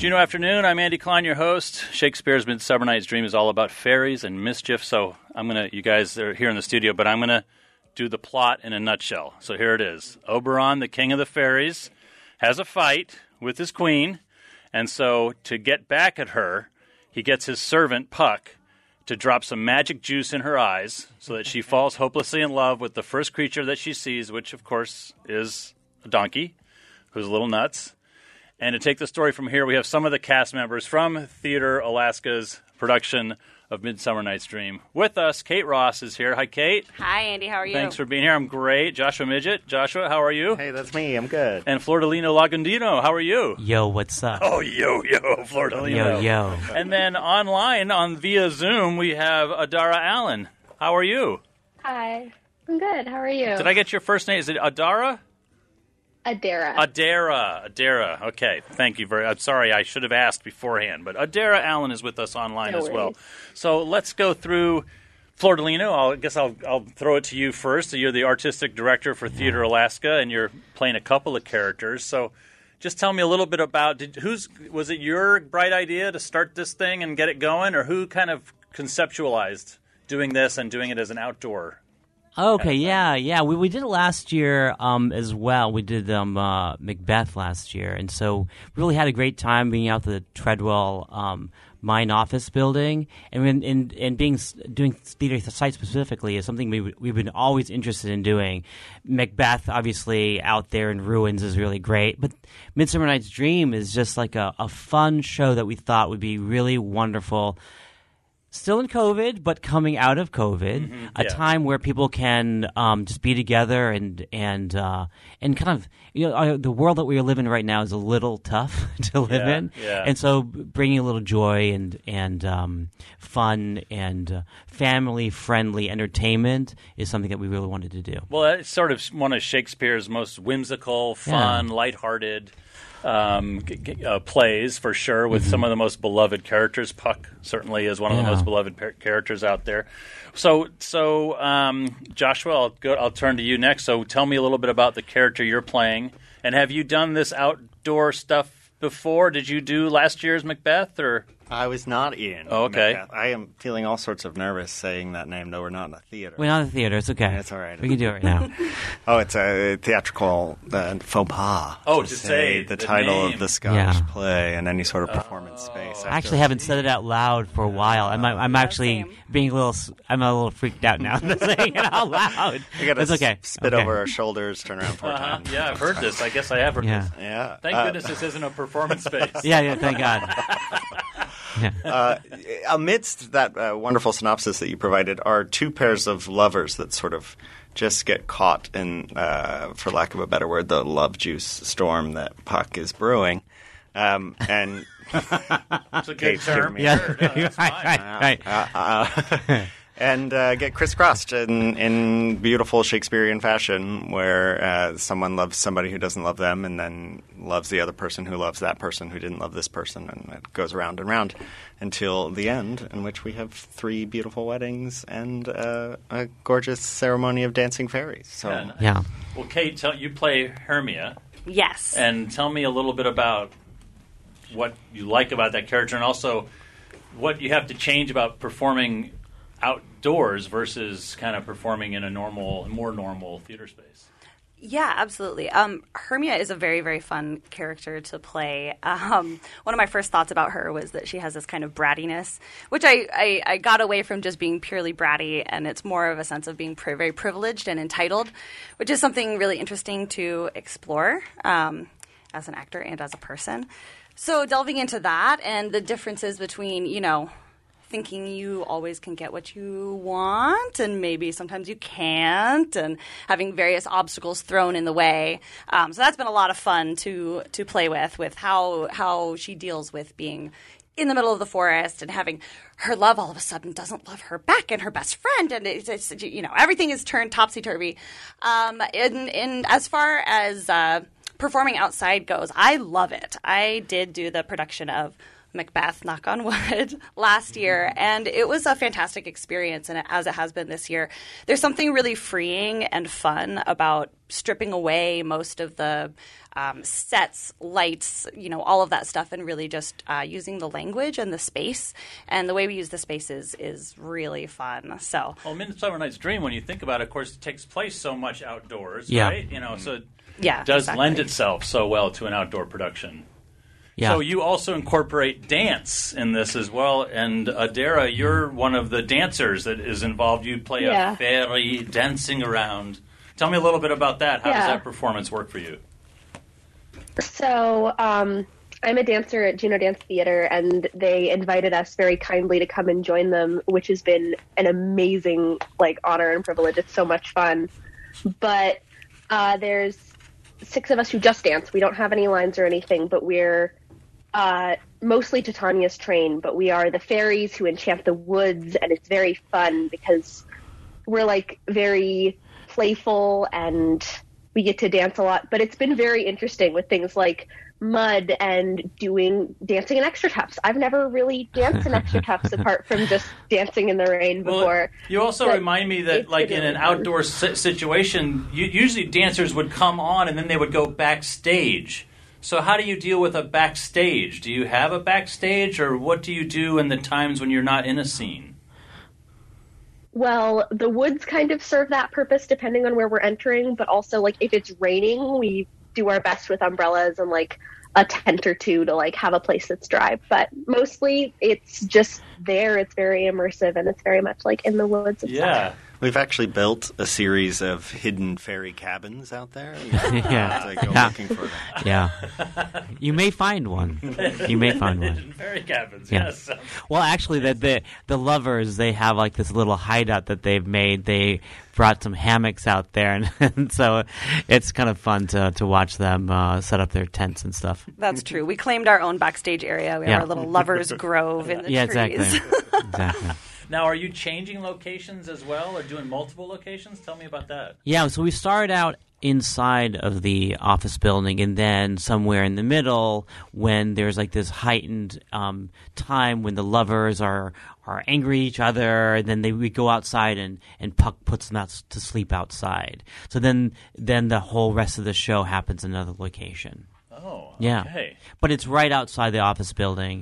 Juno Afternoon. I'm Andy Klein, your host. Shakespeare's Midsummer Night's Dream is all about fairies and mischief. So you guys are here in the studio, but I'm going to do the plot in a nutshell. So here it is. Oberon, the king of the fairies, has a fight with his queen. And so to get back at her, he gets his servant, Puck, to drop some magic juice in her eyes so that she falls hopelessly in love with the first creature that she sees, which, of course, is a donkey who's a little nuts. And to take the story from here, we have some of the cast members from Theater Alaska's production of Midsummer Night's Dream. With us, Kate Ross is here. Hi, Kate. Hi, Andy. How are you? Thanks for being here. I'm great. Joshua Midget. Joshua, how are you? Hey, that's me. I'm good. And Flordolino Lagundino, how are you? Yo, what's up? Oh, yo, Flordolino. Yo. And then online, via Zoom, we have Adara Allen. How are you? Hi. I'm good. How are you? Did I get your first name? Is it Adara? Adara. Adara. Okay, thank you I'm sorry, I should have asked beforehand, but Adara Allen is with us online as well. So let's go through Flordolino. I guess I'll throw it to you first. So you're the artistic director for Theater Alaska, and you're playing a couple of characters. So just tell me a little bit about was it your bright idea to start this thing and get it going, or who kind of conceptualized doing this and doing it as an outdoor? Okay, yeah. We did it last year as well. We did Macbeth last year, and so we really had a great time being out the Treadwell Mine office building, and doing theater site specifically is something we've been always interested in doing. Macbeth, obviously, out there in ruins is really great, but Midsummer Night's Dream is just like a fun show that we thought would be really wonderful. Still in COVID, but coming out of COVID, a time where people can just be together and kind of, the world that we are living in right now is a little tough to live in, and so bringing a little joy and fun and family friendly entertainment is something that we really wanted to do. Well, it's sort of one of Shakespeare's most whimsical, fun, lighthearted plays, for sure, with some of the most beloved characters. Puck certainly is one of the most beloved characters out there. So Joshua, I'll turn to you next. So tell me a little bit about the character you're playing, and have you done this outdoor stuff before? Did you do last year's Macbeth, or? I was not in. Oh, okay. Macbeth. I am feeling all sorts of nervous saying that name. No, we're not in a theater. We're not in a theater. It's okay. It's all right. We can do it right now. It's a theatrical faux pas. To say the title name of the Scottish play in any sort of performance space. I actually haven't said it out loud for a while. I'm actually being I'm a little freaked out now saying it out loud. We got to spit Okay. over our shoulders, turn around 4 times. Yeah, I've heard this. I guess I have heard this. Yeah. Thank goodness this isn't a performance space. Yeah, thank God. Amidst that wonderful synopsis that you provided are two pairs of lovers that sort of just get caught in, for lack of a better word, the love juice storm that Puck is brewing. And it's a good term. Right. And get crisscrossed in beautiful Shakespearean fashion, where someone loves somebody who doesn't love them, and then loves the other person who loves that person who didn't love this person, and it goes round and round until the end, in which we have 3 beautiful weddings and a gorgeous ceremony of dancing fairies. So, yeah. Well, Kate, you play Hermia. Yes. And tell me a little bit about what you like about that character, and also what you have to change about performing outdoors versus kind of performing in a more normal theater space. Yeah, absolutely. Hermia is a very, very fun character to play. One of my first thoughts about her was that she has this kind of brattiness, which I got away from just being purely bratty, and it's more of a sense of being very privileged and entitled, which is something really interesting to explore as an actor and as a person. So delving into that and the differences between, thinking you always can get what you want, and maybe sometimes you can't, and having various obstacles thrown in the way. So that's been a lot of fun to play with how she deals with being in the middle of the forest and having her love all of a sudden doesn't love her back and her best friend, and it's everything is turned topsy-turvy. And as far as performing outside goes, I love it. I did do the production of Macbeth, knock on wood, last year, and it was a fantastic experience, and as it has been this year. There's something really freeing and fun about stripping away most of the sets, lights, all of that stuff, and really just using the language and the space. And the way we use the spaces is really fun. So, well, Midsummer Night's Dream, when you think about it, of course, it takes place so much outdoors, Yeah. right? So it yeah, does exactly. lend itself so well to an outdoor production. Yeah. So you also incorporate dance in this as well. And Adara, you're one of the dancers that is involved. You play a fairy dancing around. Tell me a little bit about that. How does that performance work for you? So I'm a dancer at Juno Dance Theater, and they invited us very kindly to come and join them, which has been an amazing honor and privilege. It's so much fun. But there's 6 of us who just dance. We don't have any lines or anything, but we're mostly Titania's trained, but we are the fairies who enchant the woods, and it's very fun because we're very playful and we get to dance a lot. But it's been very interesting with things like mud and dancing in extra tufts. I've never really danced in extra tufts apart from just dancing in the rain before. Well, you also remind me that in an outdoor situation, usually dancers would come on and then they would go backstage. So how do you deal with a backstage? Do you have a backstage, or what do you do in the times when you're not in a scene? Well, the woods kind of serve that purpose depending on where we're entering, but also if it's raining, we do our best with umbrellas and a tent or two to have a place that's dry. But mostly it's just there. It's very immersive, and it's very much in the woods. Yeah. We've actually built a series of hidden fairy cabins out there. Yeah. To go looking for them. Yeah. You may find one. Hidden fairy cabins, Yeah. yes. Well, actually, the lovers, they have this little hideout that they've made. They brought some hammocks out there, and so it's kind of fun to watch them set up their tents and stuff. That's true. We claimed our own backstage area. We have our little lovers' grove in the trees. Exactly. Exactly. Now, are you changing locations as well, or doing multiple locations? Tell me about that. Yeah, so we started out inside of the office building, and then somewhere in the middle, when there's this heightened time when the lovers are angry at each other, and then we go outside and Puck puts them out to sleep outside. So then the whole rest of the show happens in another location. Oh, Yeah. okay. But it's right outside the office building.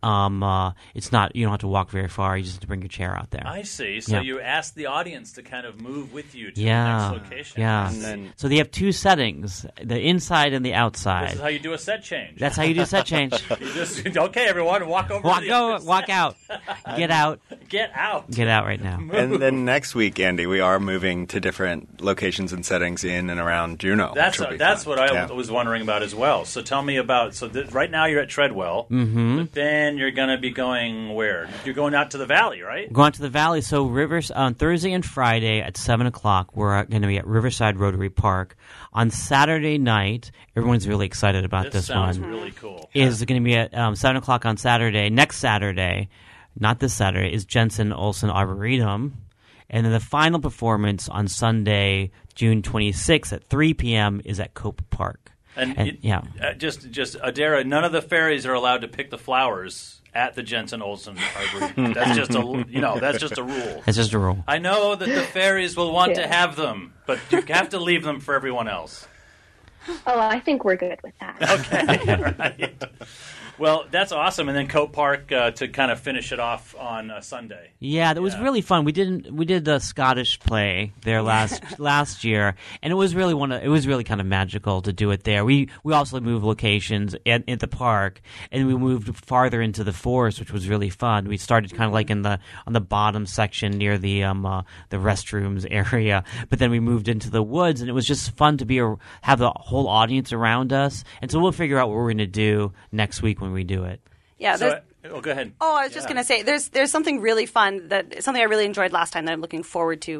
It's not, you don't have to walk very far. You just have to bring your chair out there. I see. So Yeah. you ask the audience to kind of move with you to Yeah. the next location. Yeah. And then So they have 2 settings, the inside and the This outside. is how you do a set change. That's how you do set change. You just, okay, everyone, walk over to the other Walk out. Get out. Get out. Get out right now. and then next week, Andy, we are moving to different locations and settings in and around Juno. That's which will be that's fun. what I Yeah. was wondering about as well. So tell me about, right now you're at Treadwell, but then you're going to be going where? You're going out to the valley, right? Going out to the valley. So on Thursday and Friday at 7:00, we're going to be at Riverside Rotary Park. On Saturday night, everyone's really excited about this sounds one. really cool. Is going to be at 7:00 on Saturday. Next Saturday, not this Saturday, is Jensen Olsen Arboretum. And then the final performance on Sunday, June 26th at 3 p.m. is at Cope Park. And yeah. Just Adara, none of the fairies are allowed to pick the flowers at the Jensen Olsen Arboretum. That's just that's just a rule. That's just a rule. I know that the fairies will want to have them, but you have to leave them for everyone else. Oh, I think we're good with that. Okay, all right. Well, that's awesome. And then Cope Park to kind of finish it off on Sunday. Yeah, that was really fun. We did the Scottish play there last year, and it was really kind of magical to do it there. We also moved locations at the park, and we moved farther into the forest, which was really fun. We started kind of on the bottom section near the restrooms area, but then we moved into the woods, and it was just fun to have the whole audience around us. And so we'll figure out what we're going to do next week when we do it. Yeah, go ahead. Oh, I was just going to say, there's something really fun, something I really enjoyed last time that I'm looking forward to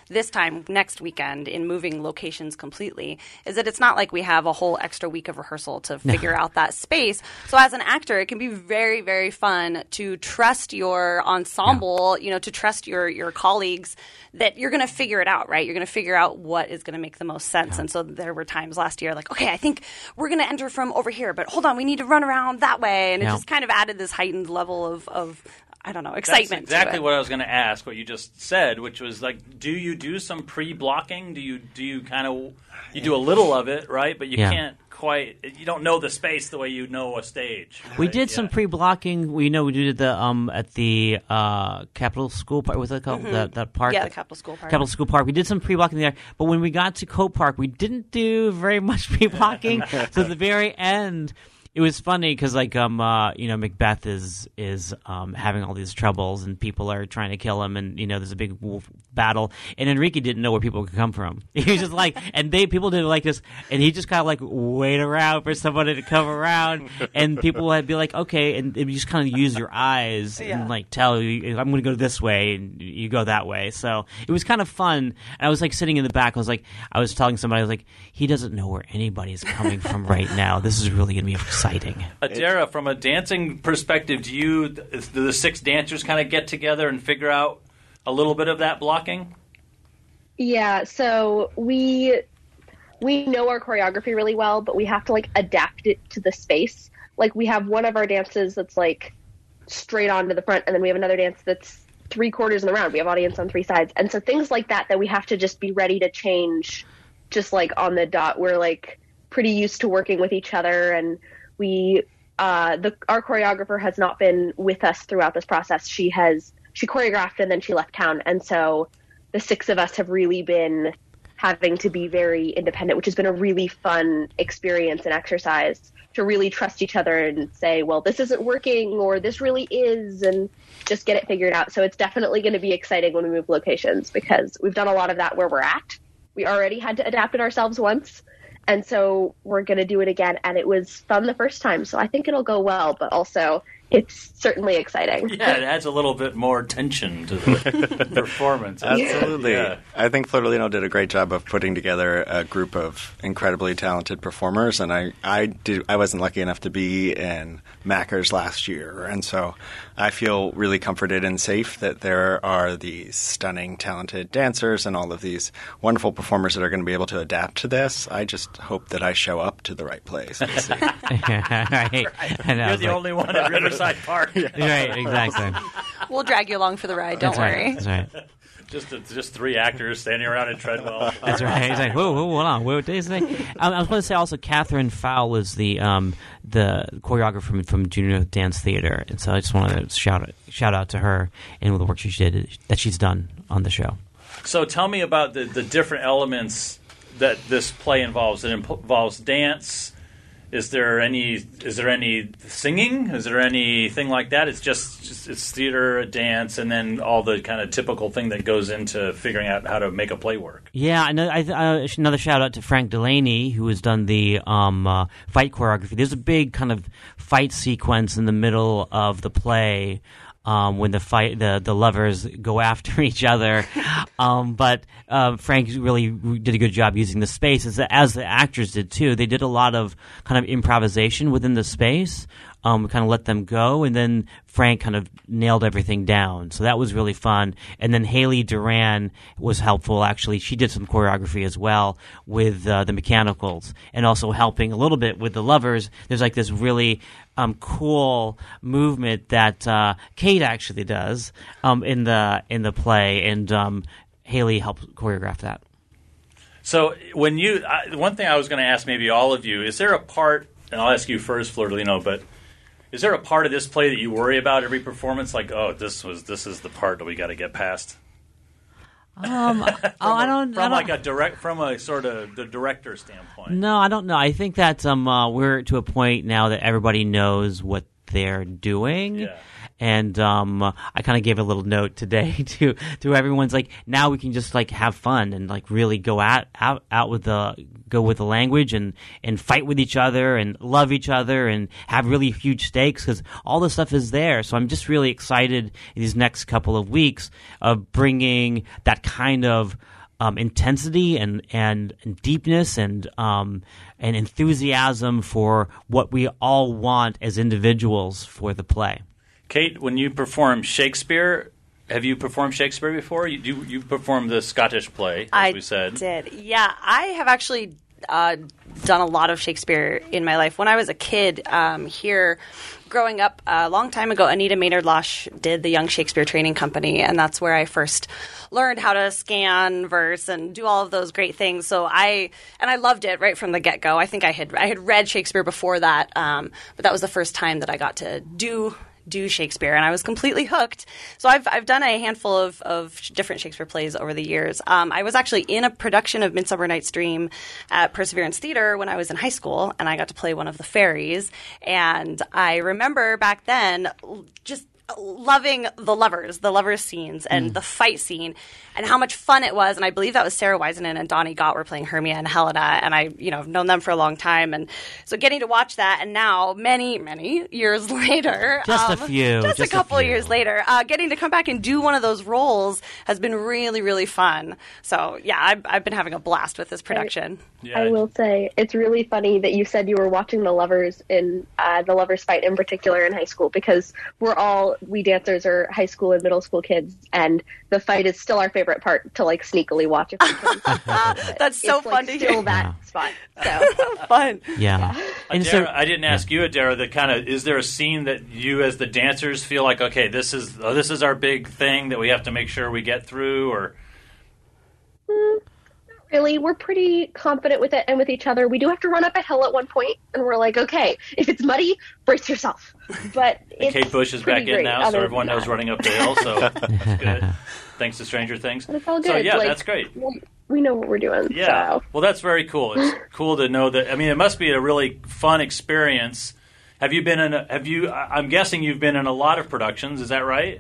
this time next weekend in moving locations completely is that it's not like we have a whole extra week of rehearsal to figure out that space. So as an actor, it can be very, very fun to trust your ensemble, to trust your colleagues that you're going to figure it out, right? You're going to figure out what is going to make the most sense. And so there were times last year like, okay, I think we're going to enter from over here, but hold on, we need to run around that way. And it just kind of added this heightened level of I don't know, excitement. That's exactly to it. what I was going to ask, what you just said, which was like, do you do some pre-blocking? Do you kind of, you do a little of it, right? But you can't quite, you don't know the space the way you know a stage. Right? We did some pre-blocking. We did the at the Capitol School Park. Was it called that park? Yeah, the Capitol School Park. Capitol School Park. We did some pre-blocking there, but when we got to Cope Park, we didn't do very much pre-blocking. So at the very end, it was funny because, Macbeth is having all these troubles and people are trying to kill him, and there's a big wolf battle, and Enrique didn't know where people could come from. He was just like, and people did like this, and he just kind of like wait around for somebody to come around, and people would be like, okay, and you just kind of use your eyes and like tell you, I'm going to go this way, and you go that way. So it was kind of fun. And I was like sitting in the back. I was telling somebody, I was like, he doesn't know where anybody's coming from right now. This is really going to be exciting. Adara, from a dancing perspective, do the 6 dancers kind of get together and figure out a little bit of that blocking? Yeah, so we know our choreography really well, but we have to like adapt it to the space. Like we have one of our dances that's like straight on to the front, and then we have another dance that's 3/4 in the round. We have audience on 3 sides. And so things like that we have to just be ready to change just like on the dot. We're like pretty used to working with each other, and our choreographer has not been with us throughout this process. She choreographed and then she left town. And so the 6 of us have really been having to be very independent, which has been a really fun experience and exercise to really trust each other and say, well, this isn't working or this really is, and just get it figured out. So it's definitely going to be exciting when we move locations because we've done a lot of that where we're at. We already had to adapt it ourselves once. And so we're going to do it again. And it was fun the first time. So I think it'll go well, but also it's certainly exciting. Yeah, it adds a little bit more tension to the performance. Absolutely. Yeah. I think Flordelino did a great job of putting together a group of incredibly talented performers, and I wasn't lucky enough to be in Mackers last year, and so I feel really comforted and safe that there are these stunning, talented dancers and all of these wonderful performers that are going to be able to adapt to this. I just hope that I show up to the right place. We'll see. Right. You're the only one at Riverside Park. Right, exactly. We'll drag you along for the ride. Don't worry. That's right. Just 3 actors standing around in Treadwell. That's right. He's like, whoa, hold on. What day is it? I was going to say also, Catherine Fowle is the choreographer from Junior Dance Theater, and so I just wanted to shout out to her and the work that she's done on the show. So tell me about the different elements that this play involves. It involves dance. Is there any singing? Is there anything like that? It's just it's theater, dance, and then all the kind of typical thing that goes into figuring out how to make a play work. Yeah, another shout out to Frank Delaney, who has done the fight choreography. There's a big kind of fight sequence in the middle of the play. When the lovers go after each other, but Frank really did a good job using the space as the actors did too. They did a lot of kind of improvisation within the space. Kind of let them go, and then Frank kind of nailed everything down. So that was really fun. And then Haley Duran was helpful, actually. She did some choreography as well with the mechanicals, and also helping a little bit with the lovers. There's like this really cool movement that Kate actually does in the play, and Haley helped choreograph that. So when one thing I was going to ask maybe all of you, is there a part, and I'll ask you first, Flordelino, but is there a part of this play that you worry about every performance? Like, oh, this is the part that we got to get past. From a sort of the director standpoint. No, I don't know. I think that we're to a point now that everybody knows what they're doing. Yeah. And I kind of gave a little note today to everyone's like, now we can just like have fun and like really go with the language and fight with each other and love each other and have really huge stakes, because all this stuff is there. So I'm just really excited in these next couple of weeks of bringing that kind of intensity and deepness and enthusiasm for what we all want as individuals for the play. Kate, when you perform Shakespeare, have you performed Shakespeare before? You performed the Scottish play, as we said. I did. Yeah, I have actually done a lot of Shakespeare in my life. When I was a kid here, growing up a long time ago, Anita Maynard Losh did the Young Shakespeare Training Company, and that's where I first learned how to scan verse and do all of those great things. So I loved it right from the get-go. I think I had read Shakespeare before that, but that was the first time that I got to do Shakespeare, and I was completely hooked. So I've done a handful of different Shakespeare plays over the years. I was actually in a production of Midsummer Night's Dream at Perseverance Theater when I was in high school, and I got to play one of the fairies. And I remember back then just loving the lovers scenes and the fight scene and how much fun it was. And I believe that was Sarah Wiseman and Donnie Gott were playing Hermia and Helena, and I've known them for a long time. And so getting to watch that, and now many, many years later, just a couple of years later, getting to come back and do one of those roles has been really, really fun. So yeah, I've been having a blast with this production. I will say it's really funny that you said you were watching the lovers fight in particular in high school, because we dancers are high school and middle school kids, and the fight is still our favorite part to like sneakily watch if we can. That's so it's, fun like, to still hear. that spot. So Fun. Yeah. And Adara, I didn't ask you, Adara, that kind of, is there a scene that you as the dancers feel like, okay, this is our big thing that we have to make sure we get through, or? really, we're pretty confident with it and with each other. We do have to run up a hill at one point, and we're like, okay, if it's muddy, brace yourself. But it's Kate Bush is back in now, so everyone knows running up the hill, so that's good. Thanks to Stranger Things. But it's all good. So yeah, like, that's great. We know what we're doing. Yeah. So. Well, that's very cool. It's cool to know that. I mean, it must be a really fun experience. I'm guessing you've been in a lot of productions. Is that right?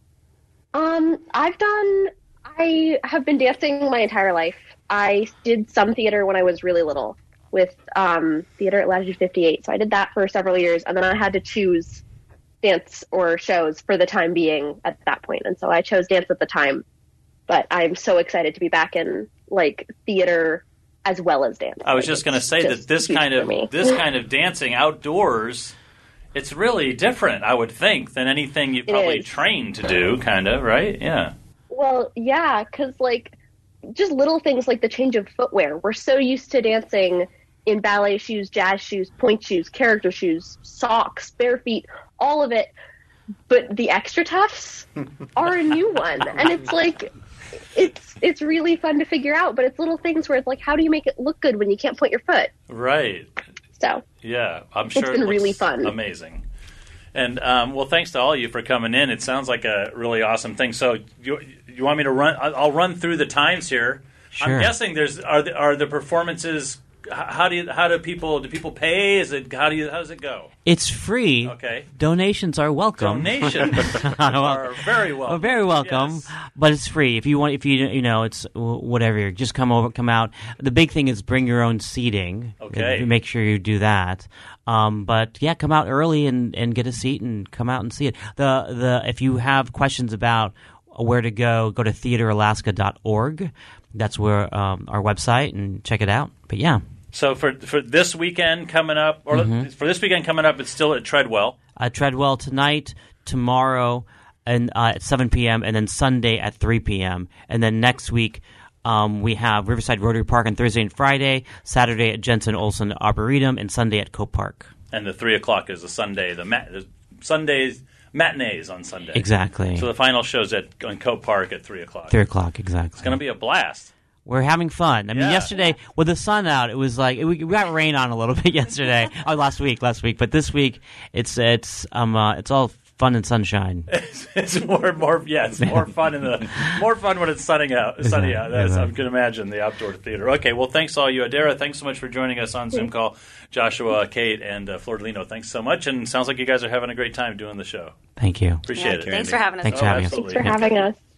I have been dancing my entire life. I did some theater when I was really little with theater at Latitude 58. So I did that for several years, and then I had to choose dance or shows for the time being at that point. And so I chose dance at the time. But I'm so excited to be back in like theater as well as dance. I was just going to say that this kind of dancing outdoors, it's really different, I would think, than anything you probably trained to do, kind of, right? Yeah. Well, yeah, because like just little things like the change of footwear. We're so used to dancing in ballet shoes, jazz shoes, point shoes, character shoes, socks, bare feet, all of it. But the extra tufts are a new one, and it's like it's really fun to figure out. But it's little things where it's like, how do you make it look good when you can't point your foot? Right. So yeah, I'm sure it's been really fun, amazing. And well, thanks to all of you for coming in. It sounds like a really awesome thing. So you want me to run? I'll run through the times here. Sure. I'm guessing are the performances. Do people pay? How does it go? It's free. Okay. Donations are welcome. Donations are very welcome. Very welcome. Yes. But it's free. If you it's whatever. Just come out. The big thing is bring your own seating. Okay. Make sure you do that. But yeah, come out early and get a seat and come out and see it. If you have questions about where to go to theateralaska.org. That's where our website, and check it out. But yeah. So for this weekend coming up, it's still at Treadwell. Treadwell tonight, tomorrow, and at 7 p.m., and then Sunday at 3 p.m. And then next week, we have Riverside Rotary Park on Thursday and Friday, Saturday at Jensen Olson Arboretum, and Sunday at Cope Park. And the 3 o'clock is the Sunday. The Sundays matinees on Sunday. Exactly. So the final show's on Cope Park at 3 o'clock. 3 o'clock, exactly. It's going to be a blast. We're having fun. I mean, yesterday with the sun out, it was like we got rain on a little bit yesterday. Last week. But this week, it's all fun and sunshine. It's more fun when it's sunny out. I can imagine the outdoor theater. Okay, well, thanks all you. Adara, thanks so much for joining us on Zoom call. Joshua, Kate, and Flor-Delino, thanks so much. And it sounds like you guys are having a great time doing the show. Thank you. Appreciate it. Thanks for having us. Thanks for having us. Thanks for having us.